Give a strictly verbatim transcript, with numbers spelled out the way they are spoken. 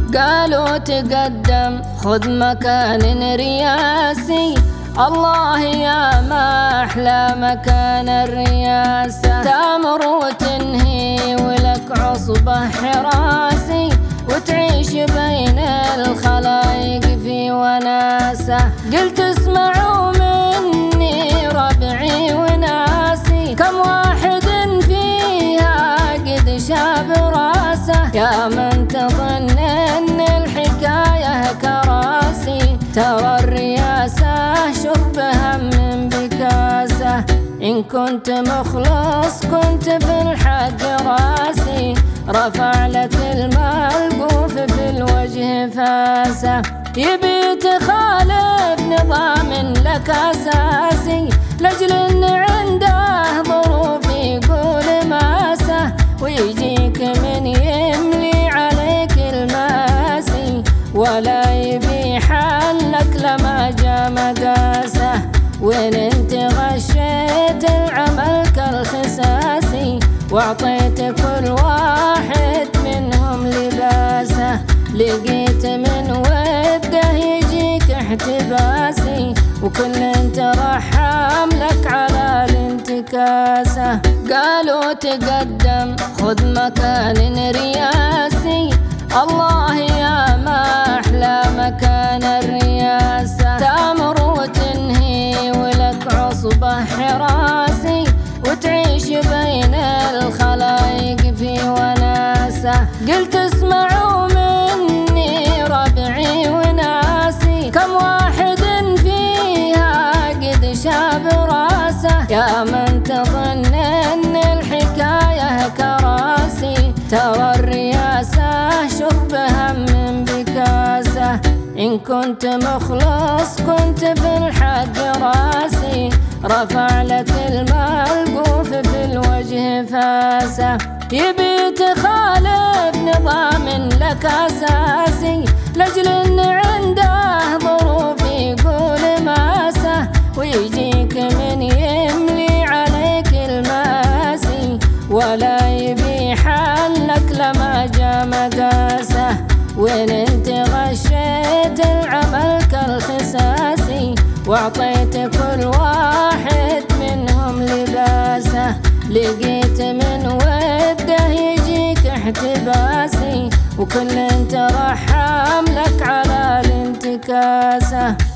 قالوا تقدم خذ مكان رياسي، الله يا ما أحلى مكان الرياسة. تامر وتنهي ولك عصبة حراسي، وتعيش بين الخلايق في وناسة. قلت اسمعوا مني ربعي وناسي، كم واحد فيها قد شاب راسه. يا من تظن ان الحكاية كراسي، ترى الرياسة شرب هم بكاسة. إن كنت مخلص كنت في الحق راسي، رفع لك الملقوف في الوجه فاسة. يبي تخالف نظام لك أساسي، لأجل إن عنده ظروف يقول ماسة، ويجيك من يملي عليك الماسي، ولا يبي حلك لما جا مقاسه. وين انت غشيت العمل كالخساسي، واعطيت كل واحد منهم لباسه. لقيت من وده يجيك احتباسي، وكل انت رحم لك على الانتكاسة. قالوا تقدم خذ مكان رياسي، الله يا ما أحلى مكان الرياسة. تامر وتنهي ولك عصبة حراسي، وتعيش بين الخلايق في وناسة. قلت اسمعوا مني ربعي وناسي، كم واحد فيها قد شاب راسه. يا من تظن ان الحكاية كراسي، ترى الرياسة شرب هم بكاسة. إن كنت مخلص كنت في الحق راسي، رفع لك الملقوف في الوجه فاسة. يبي تخالف نظام لك أساسي، لأجل إن عنده ظروف يقول ماسة، ويجيك من يملي عليك الماسي، ولا يبي حلك لما جا مقاسه. وين انت غشيت العمل كالخساسي، واعطيت كل واحد منهم لباسه. لقيت من وده يجيك احتباسي، وكل انت رحم لك على الانتكاسة.